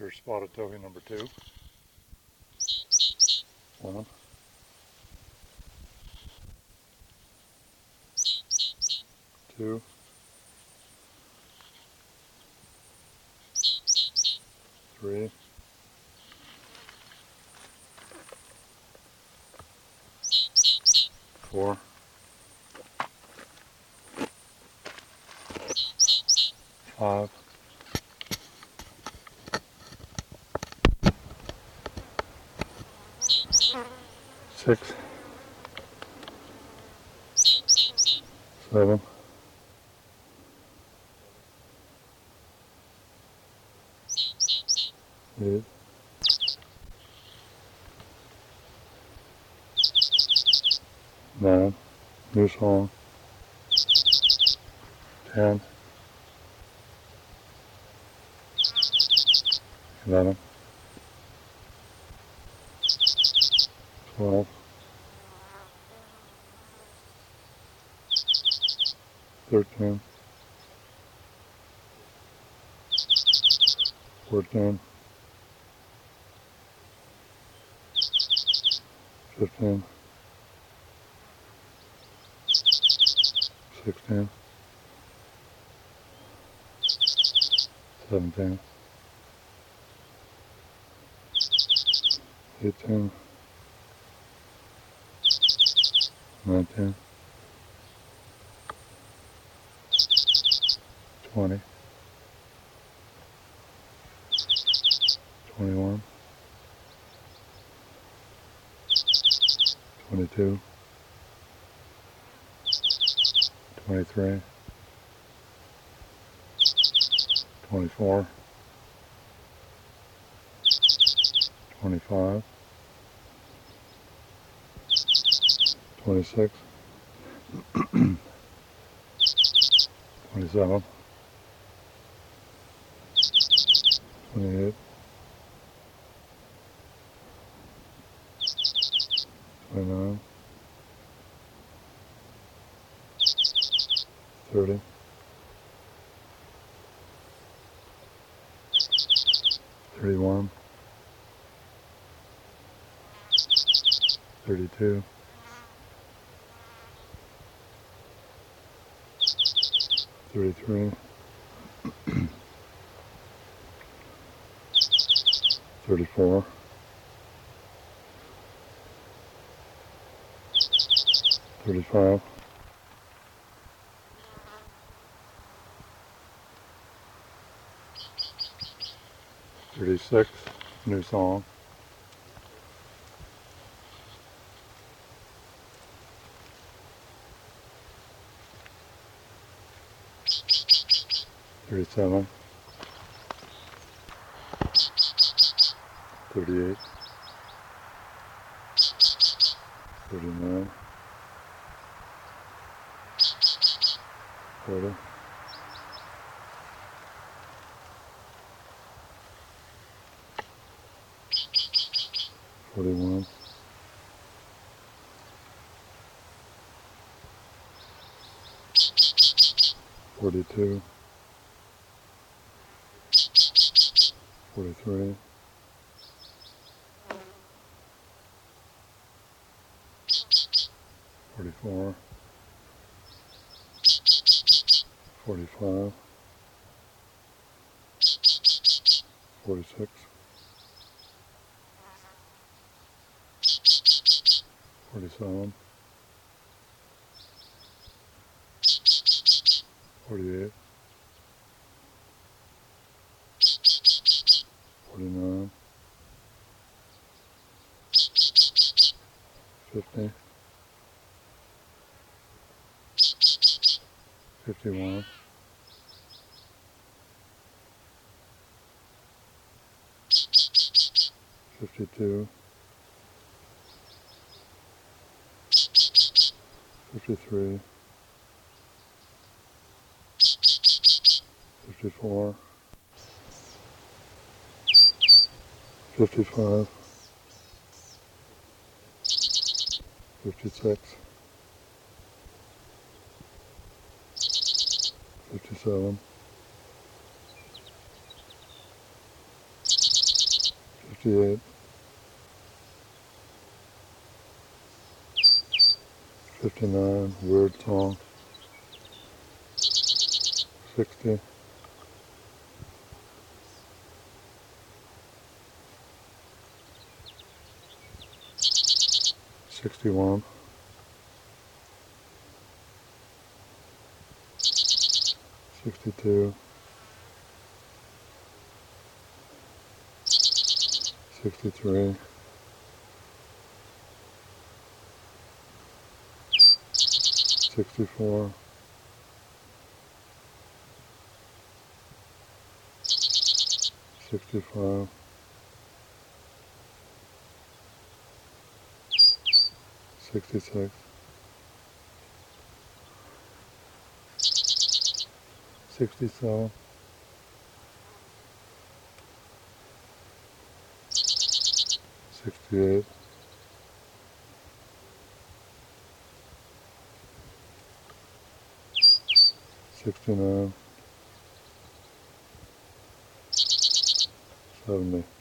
for spotted towhee number 2. 1, 2, 3, 4, 5, 6, 7, 8, 9, new song, 10, 11, 12, 13, 14, 15, 16, 17, 18, 19, 20, 21, 22, 23, 24, 25, 26, 27, 28, 29, 30, 31, 32, 33, 34, 35, 36, new song, 37, 38, 39, 40, 41, 42, 43, 44, 45, 46, 47, 48, 49, 50, 51, 52, 53, 54, 55, 56, 57, 68, 59, weird song, 60, 61, 62, 63, 64, 65, 66, 67, 68, 69, 70.